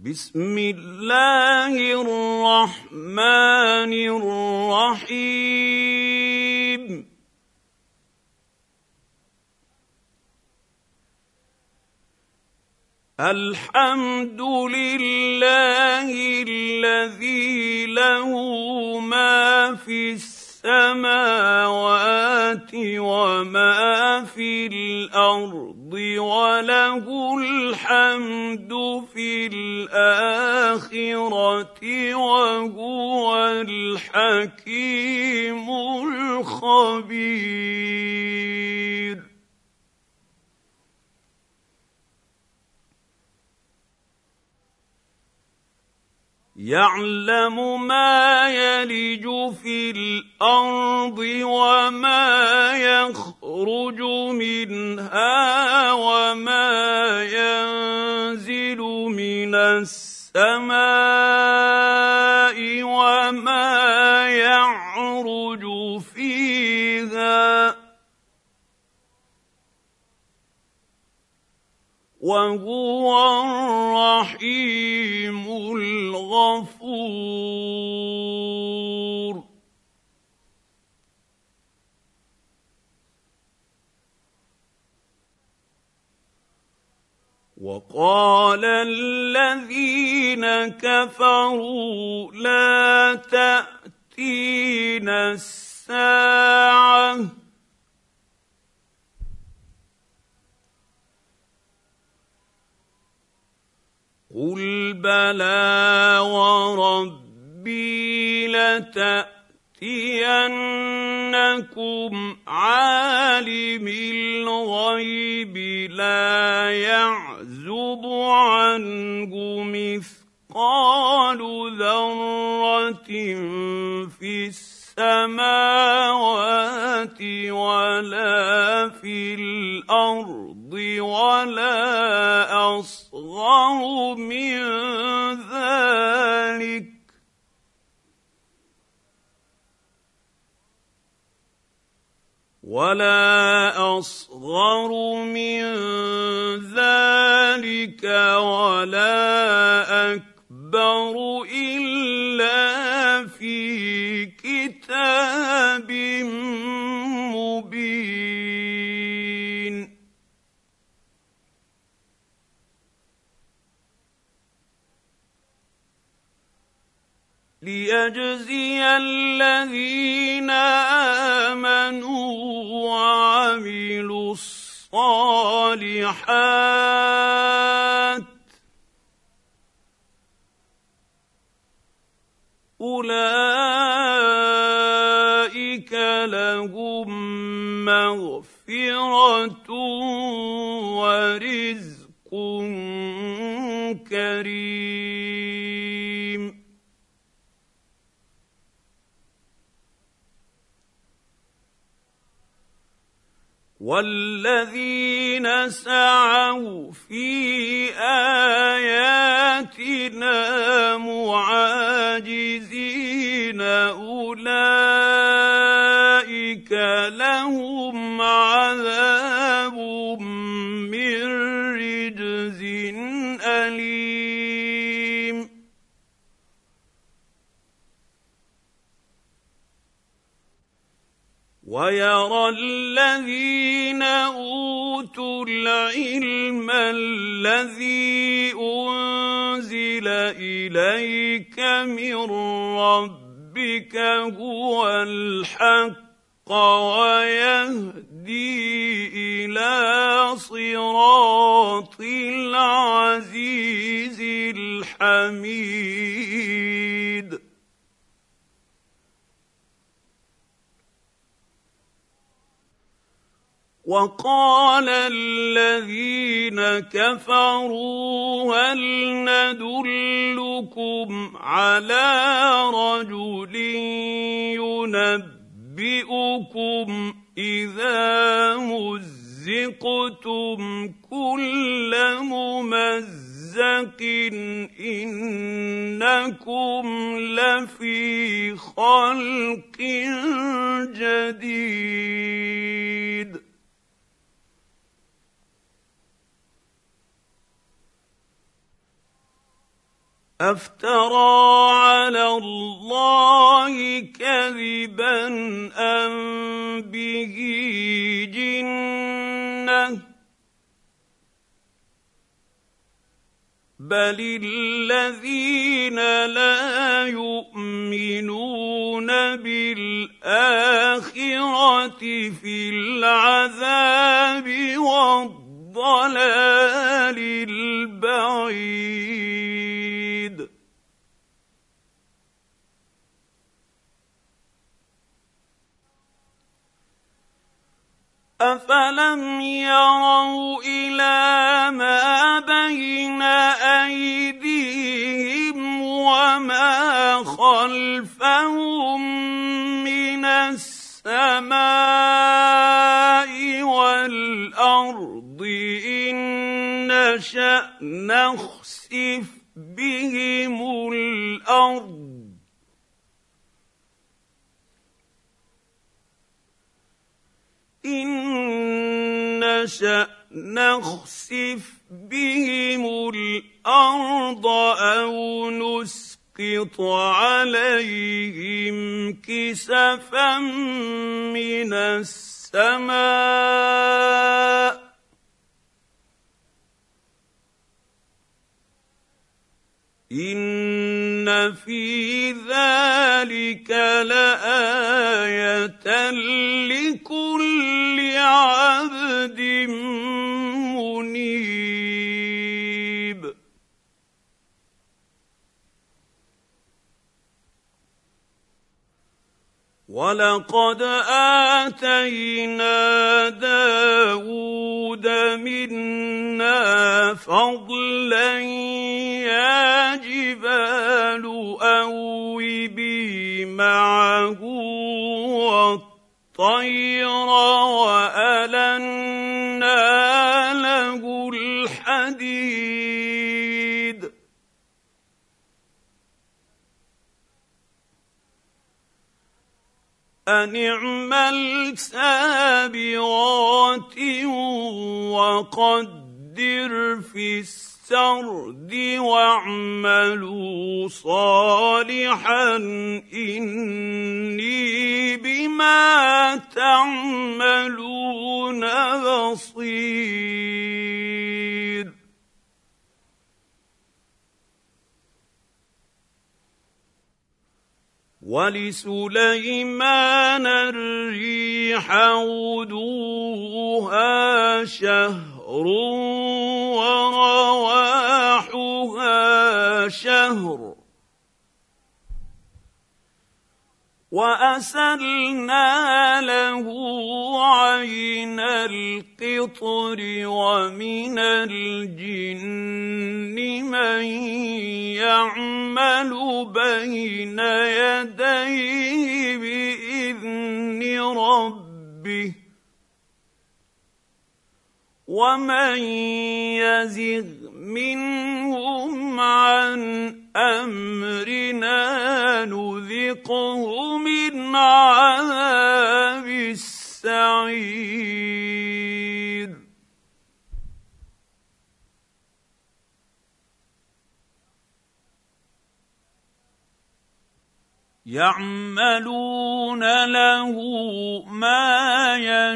بسم الله الرحمن الرحيم الحمد لله الذي له ما في السماوات وما في الأرض وله الحمد في الآخرة وهو الحكيم الخبير يعلم ما يلج في الأرض وما يخرج منها وما ينزل من السماء وما يعرج فيها وهو الرحيم الغفور وقال الذين كفروا لا تأتينا الساعة قل بلى وربي لتأتينكم عالم الغيب لا يعزب عنه مثقال ذرة في السماوات ولا في الأرض ولا أصغر من ذلك ولا أكبر إلا في كتاب مبين ليجزي الذين آمنوا وعملوا الصالحات أولئك لهم مغفرة ورزق كريم والذين سعوا في آياتنا معاجزين أولئك لهم عذاب من رجز أليم ويرى الذين أوتوا العلم الذي أنزل إليك من ربك هو الحق ويهدي إلى صراط العزيز الحميد وقال الذين كفروا هل ندلكم على رجل ينبئكم إذا مزقتم كل ممزق إنكم لفي خلق جديد أفترى على الله كذبا أم به جنة بل الذين لا يؤمنون بالآخرة في العذاب والضلال البعيد أفلم يروا إلى ما بين أيديهم وما خلفهم من السماء والأرض إن نشأ نخسف بهم الأرض إن نشأ نخسف بهم الأرض أو نسقط عليهم كسفا من السماء إن في ذلك لآية لكل عبد منيب ولقد آتينا داود منا فضلا يا جبال أوبي معه والطير وألنا له الحديد أن اعمل سابغات وقدر في السرد واعملوا صالحا إني بما تعملون بصير ولسليمان الريح غدوها شهر ورواحها شهر وأسلنا له عين القطر ومن الجن من يعمل بين يديه بإذن ربه ومن يزغ منهم عن أمرنا نذقه من عذاب السعير يعملون له ما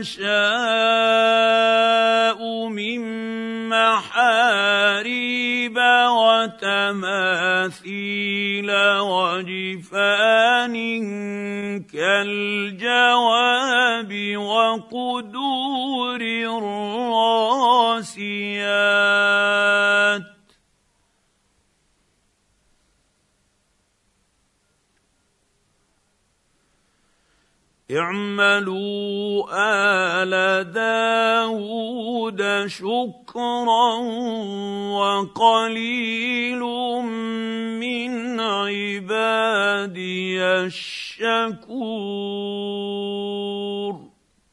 يشاء من محاريب وتماثيل وجفان كالجواب وقدور الراسيات اعملوا آل داود شكرا وقليل من عبادي الشكور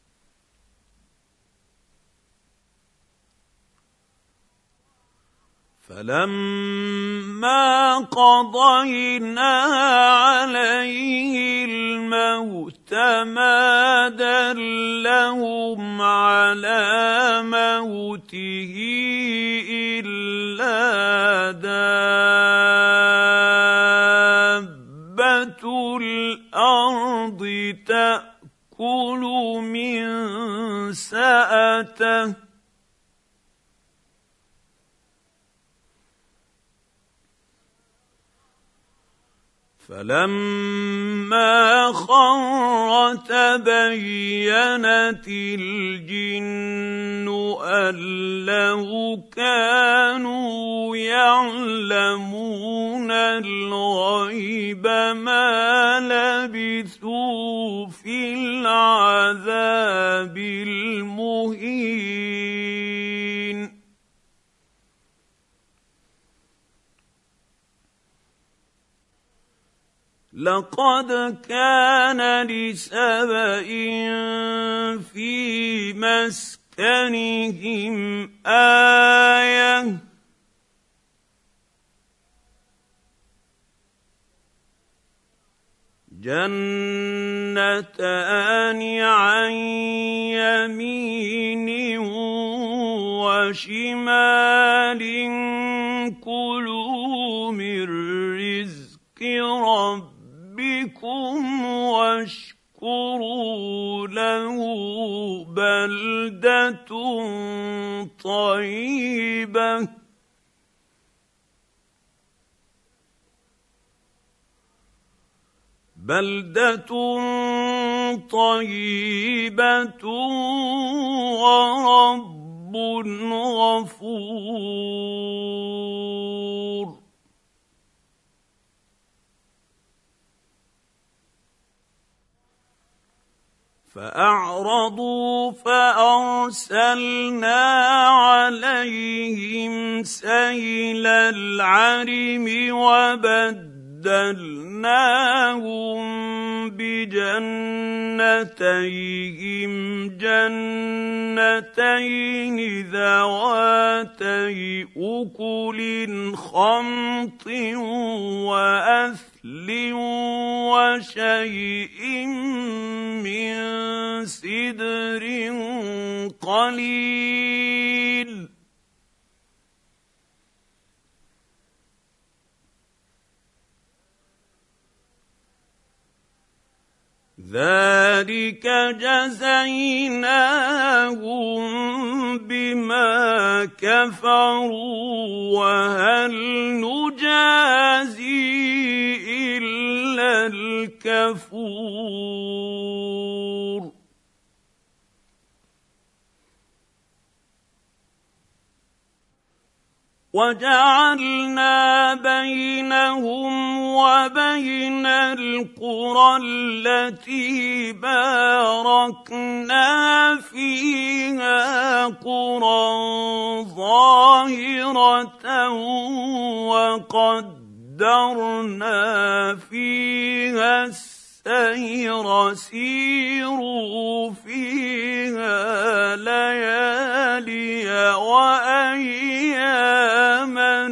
فلما قضينا عليه الموت ما دلهم على موته إلا دابة الأرض تخرج من بين يديه ومن خلفه يصعد من خشية الله ياكل من سأته فلما خر تبينت الجن أن لو كانوا يعلمون الغيب ما لبثوا في العذاب المهين لقد كان لسبإ في مسكنهم آية جنتان عن يمين وشمال كلوا من رزق ربكم واشكروا له بلدة طيبة ورب غفور فأعرضوا فأرسلنا عليهم سيل العرم وبدلناهم بجنتيهم جنتين ذواتي أكل خمط وأثل وشيء من سدر قليل ذلك جزيناهم بما كفروا وهل نجازي إلا الكفور وجعلنا بينهم وبين القرى التي باركنا فيها قرى ظاهرة وقدرنا فيها السير سيروا فيها ليالي وأياما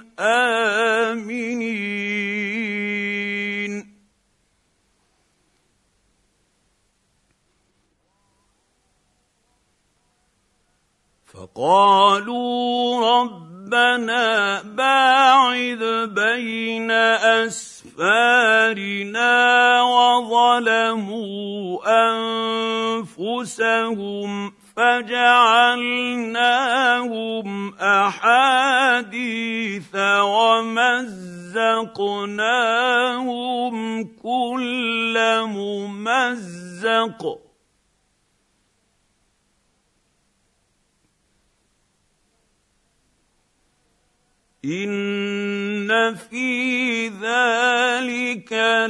آمنين فقالوا ربنا باعد بين أسفارنا وظلموا أنفسهم فجعلناهم أحاديث ومزقناهم كل ممزق إن في ذلك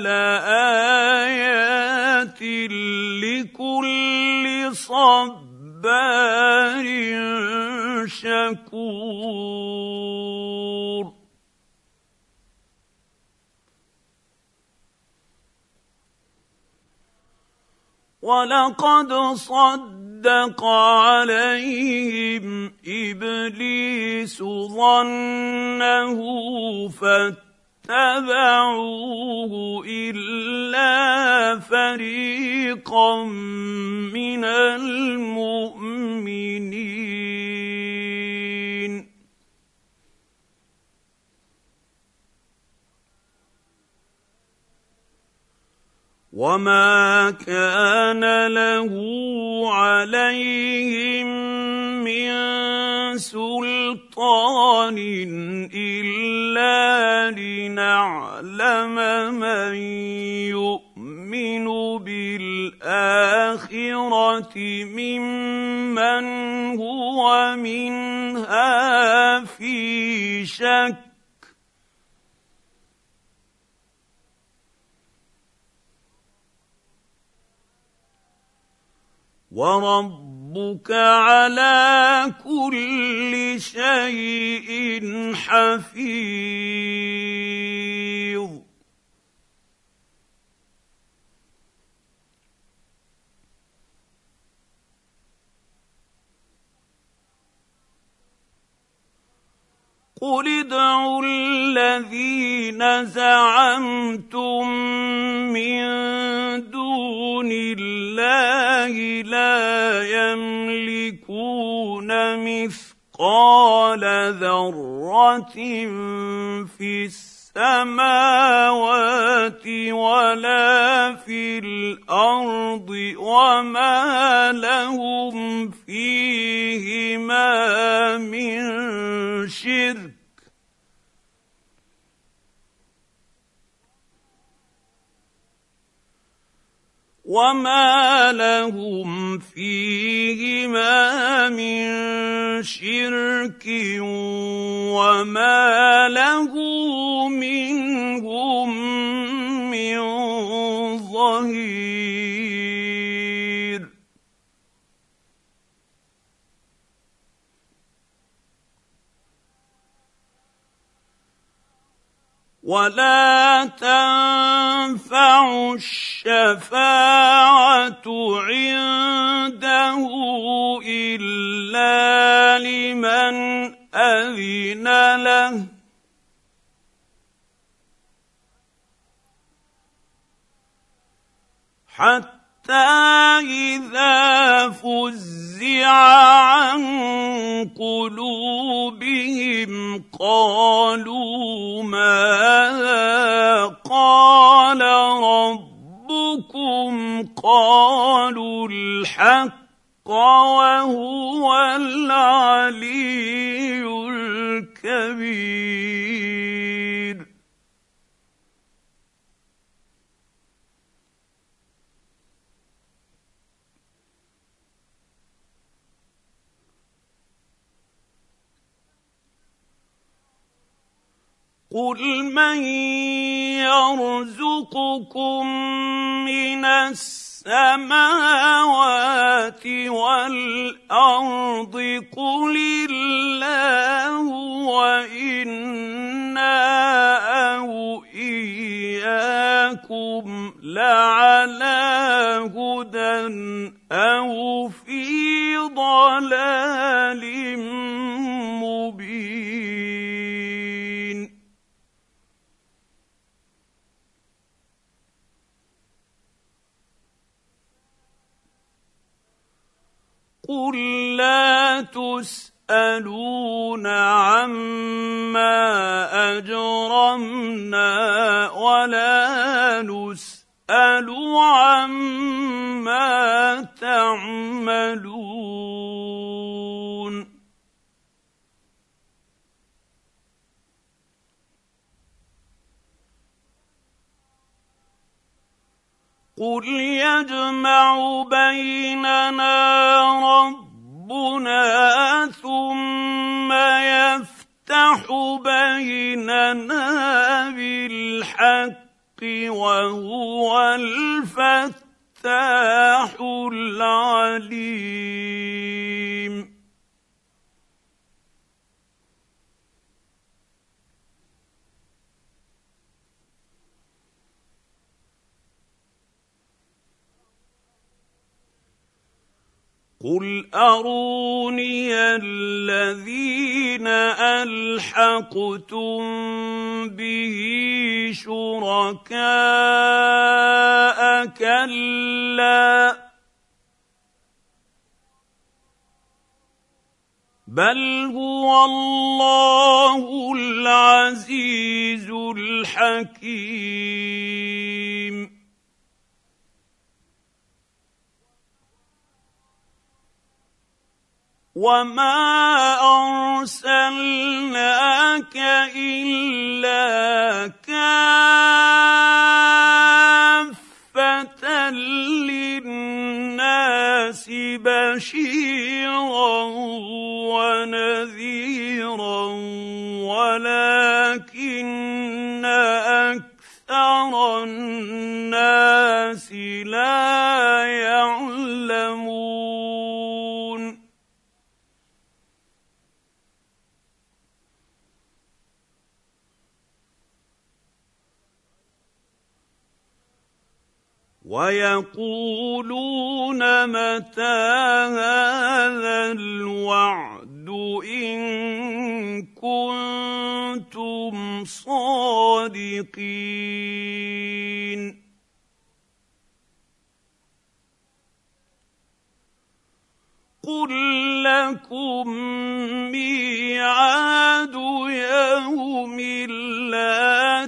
لآيات لكل صبار شكور ولقد صدق عليهم إبليس ظنه فاتبعوه إلا فريقا من المؤمنين وما كان له عليهم من سلطان إلا لنعلم من يؤمن بالآخرة ممن هو منها في شك وربك على كل شيء حفيظ قل ادعوا الذين زعمتم من دون الله لا يملكون مثقال ذرة في السماوات ولا في الأرض وما لهم فيهما من شرك وما لهم فيهما من شرك وما له منهم من ظهير ولا تنفع الشفاعة عنده إلا لمن أذن له حتى إذا فزع عن قلوبهم قالوا ماذا قال ربكم قالوا الحق وهو العلي الكبير قل من يرزقكم من السماوات والأرض قل الله وإنا أو إياكم لعلى هدى أو في ضلال مبين قل لا تسألون عما أجرمنا ولا نسأل عما تعملون قل يجمع بيننا ربنا ثم يفتح بيننا بالحق وهو الفتاح العليم قل أروني الذين ألحقتم به شركاء كلا بل هو الله العزيز الحكيم وما أرسلناك إلا كافة للناس بشيرا ونذيرا ولكن أكثر الناس لا يعلمون. ويقولون متى هذا الوعد إن كنتم صادقين. قل لكم ميعاد يوم لا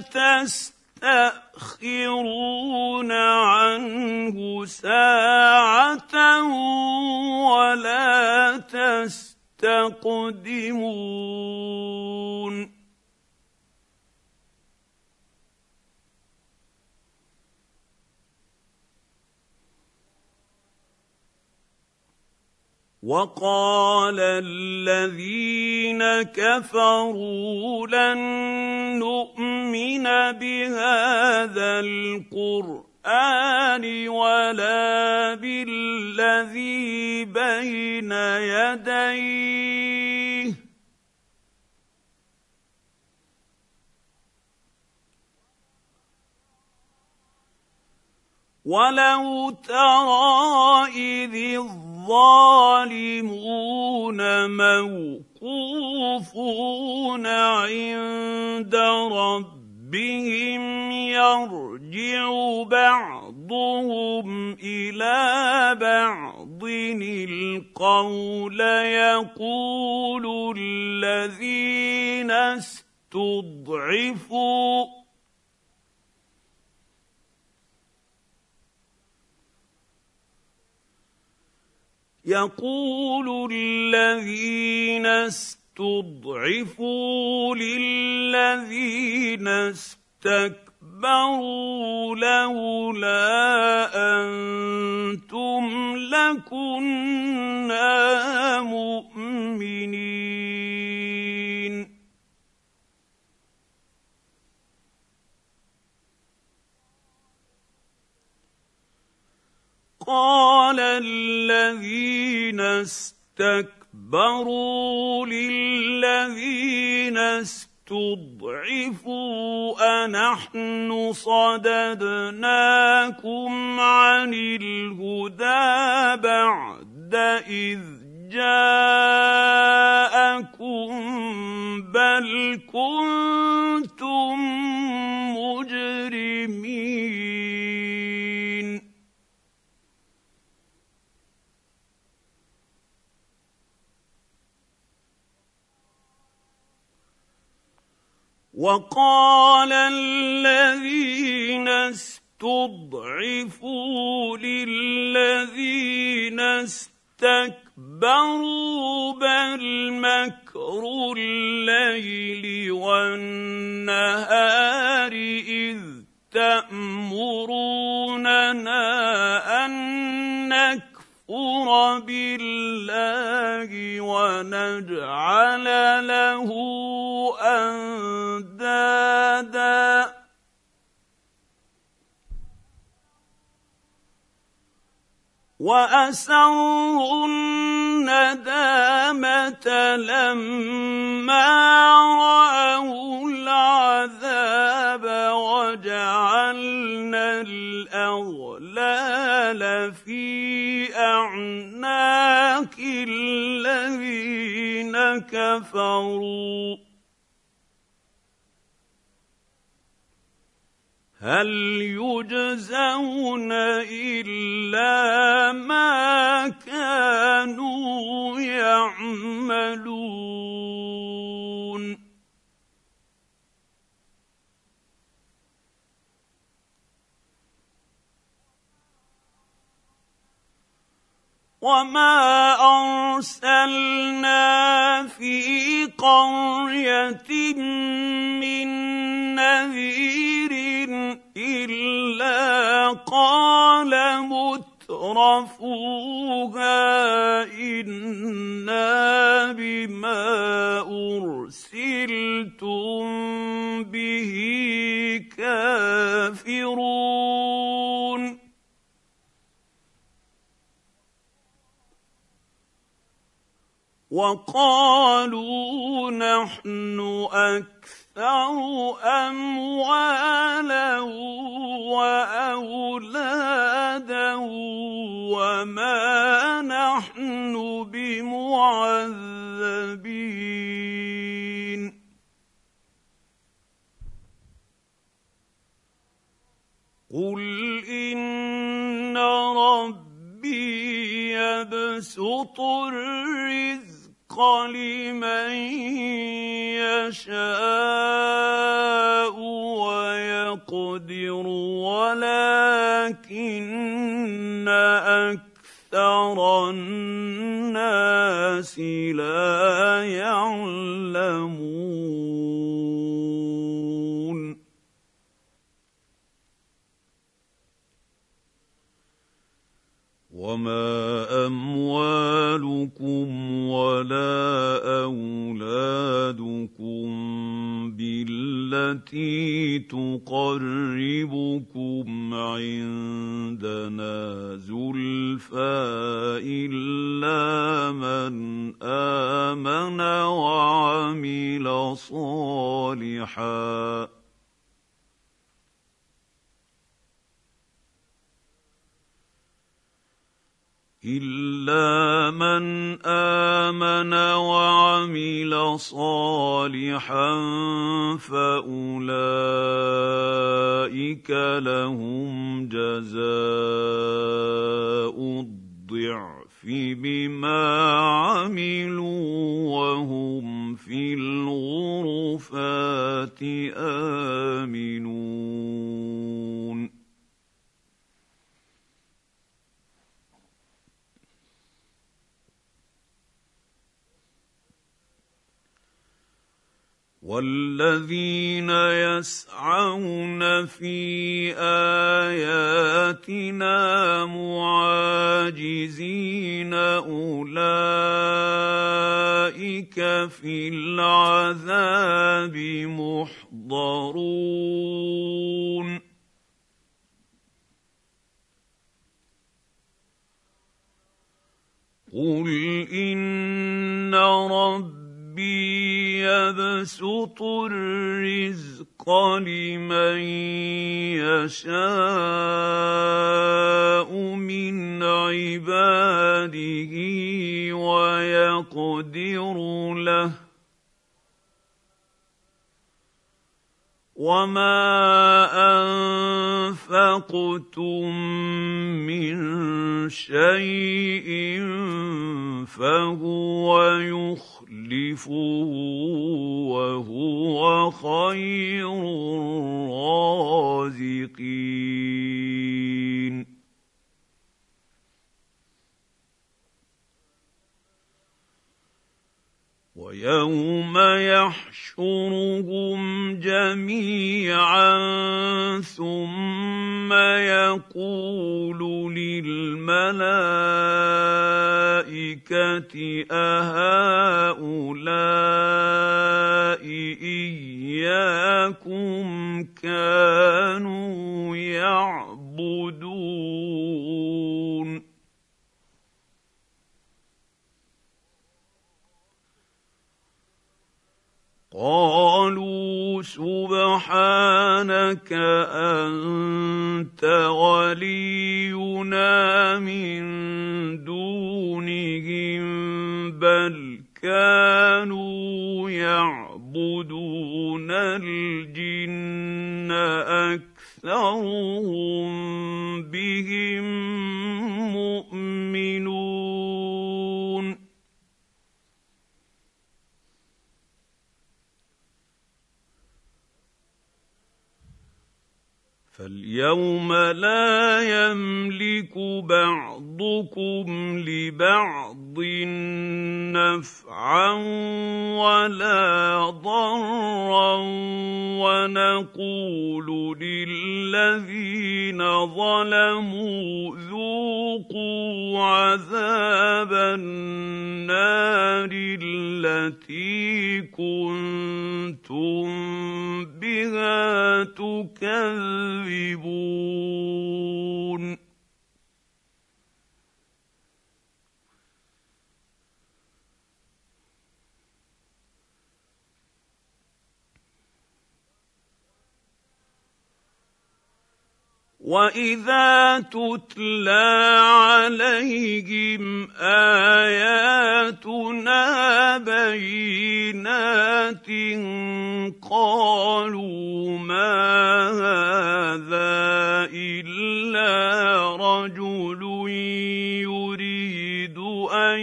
تستأخرون عنه ساعة ولا تستقدمون. وقال الذين كفروا لن نؤمن بهذا القرآن ولا بالذي بين يديه ولو ترى إذ الظالمون موقوفون عند ربهم يرجع بعضهم إلى بعض القول يقول الذين استضعفوا للذين استكبروا لولا أنتم لكنا مؤمنين. قال الذين استكبروا للذين استضعفوا أنحن صددناكم عن الهدى بعد إذ جاءكم بل كنتم مجرمين. وقال الذين استضعفوا للذين استكبروا بل مكر الليل والنهار إذ تأمروننا أن نكفر بالله ونجعل له أندادا وأسروا الندامة لما رأوا العذاب وجعلنا الأغلال في أعناق الذين كفروا هل يجزون إلا ما كانوا يعملون. وما ارسلنا في قريه من نذير الا قال مترفوها انا بما ارسلتم به كافرون وقالوا نحن أكثر أموالا وأولادا وما نحن بمعذبين قل إن ربي يبسط الرزق لمن يشاء ويقدر ولكن أكثر الناس لا يعلمون وما أموالكم ولا أولادكم بالتي تقربكم عندنا زلفى إلا من آمن وعمل صالحاً إلا من آمن وعمل صالحا فأولئك لهم جزاء الضعف بما عملوا وهم في الغرفات آمنون والذين يسعون في آياتنا معاجزين أولئك في العذاب محضرون قل إن ربي يبسط الرزق لمن يشاء من عباده ويقدر له وما أنفقتم من شيء فهو يخلفه وهو خير الرازقين ويوم يحشرهم جميعا ثم يقول للملائكة أهؤلاء إياكم كانوا يعبدون قالوا سبحانك أنت ولينا من دونهم بل كانوا يعبدون الجن أكثرهم بهم مؤمنون فاليوم لا يملك بعضكم لبعض نفعا ولا ضرا ونقول للذين ظلموا ذوقوا عذاب النار التي كنتم بها تكذبون وَإِذَا تُتْلَىٰ عَلَيْهِمْ آيَاتُنَا بَيِّنَاتٍ قَالُوا مَا هَٰذَا إِلَّا رَجُلٌ يُرِيدُ أَن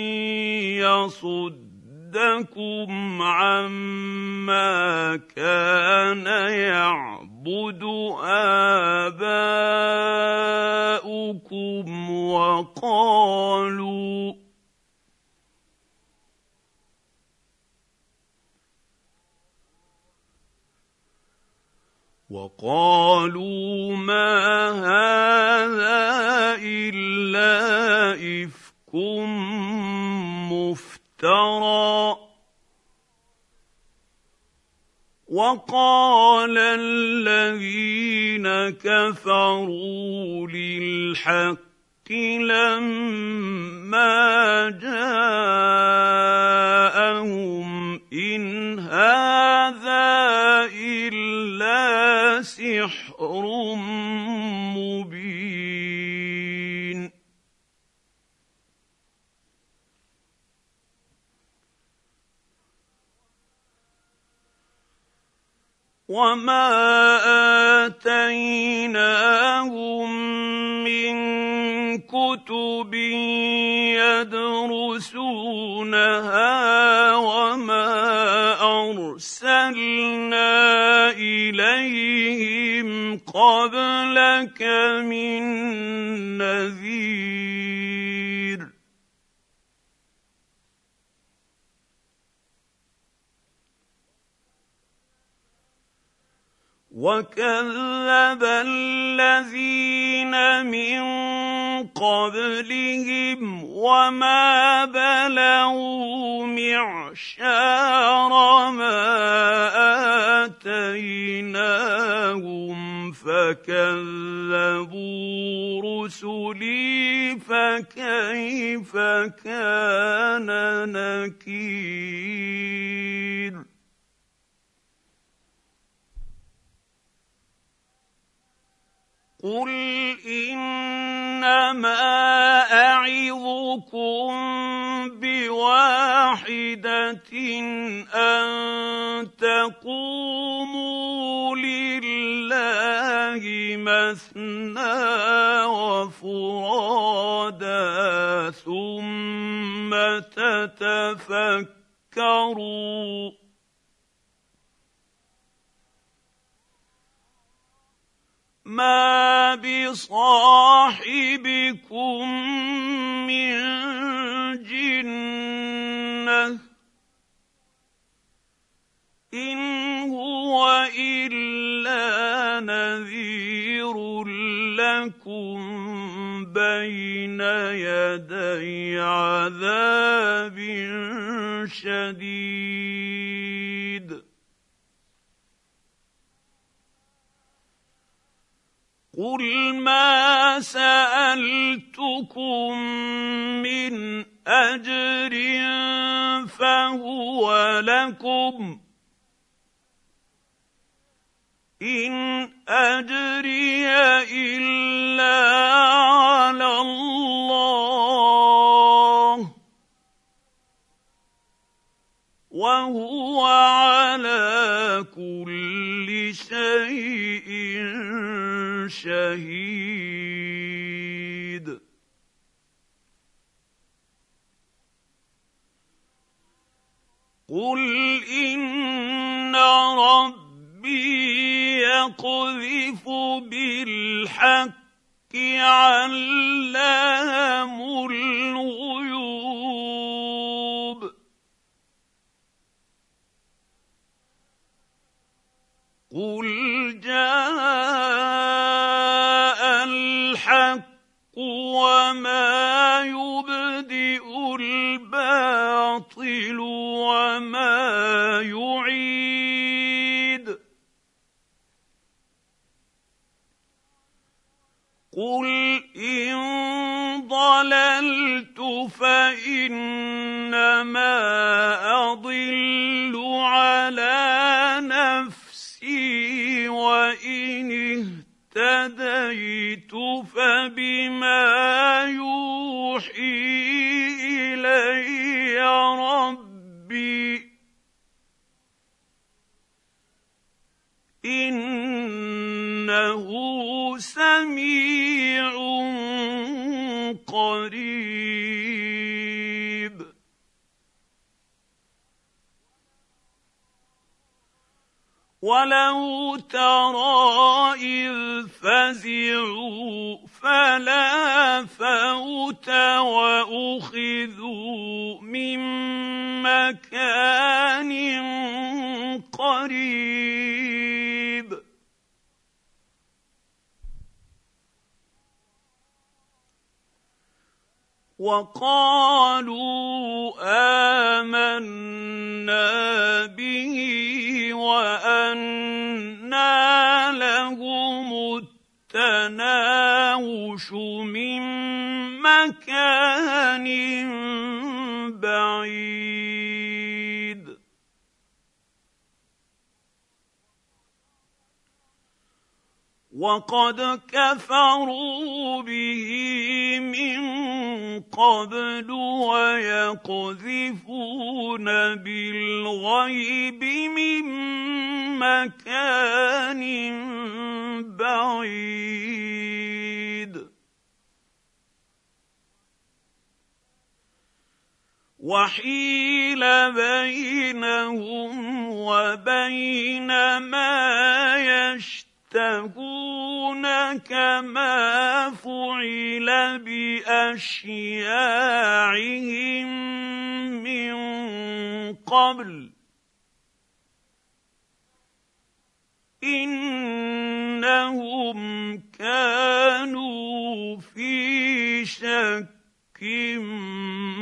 يَصُدَّكُمْ عَمَّا كَانَ يَعْبُدُ آبَاؤُكُمْ وقالوا ما هذا إلا إفك مفترى وقال الذين كفروا للحق لما جاءهم إن هذا إلا سحر مبين وما آتيناهم من كتب يدرسونها وما أرسلنا إليهم قبلك من نذير وكذب الذين من قبلهم وما بلغوا معشار ما آتيناهم فكذبوا رسلي فكيف كان نكير قل إنما أعظكم بواحدة أن تقوموا لله مثنى وفرادا ثم تتفكروا ما بصاحبكم من جنة إن هو إلا نذير لكم بين يدي عذاب شديد قل ما سألتكم من أجر فهو لكم إن أجري إلا على الله وهو على كل شيء شهيد قل إن ربي يقذف بالحق علام الغيوب قل جاء الحق وما يبدئ الباطل وما يعيد قل إن ضللت فإنما أضل على نفسي وإن اهتديت فبما يوحي إلي ربي إنه سميع قريب ولو ترى إذ فزعوا فلا فوت وأخذوا من مكان قريب وقالوا آمنا به وأنى لهم التناوش من مكان بعيد وقد كفروا به من قبل ويقذفون بالغيب من مكان بعيد وحيل بينهم وبين ما يشتهون كما فعل بأشياعهم من قبل إنهم كانوا في شك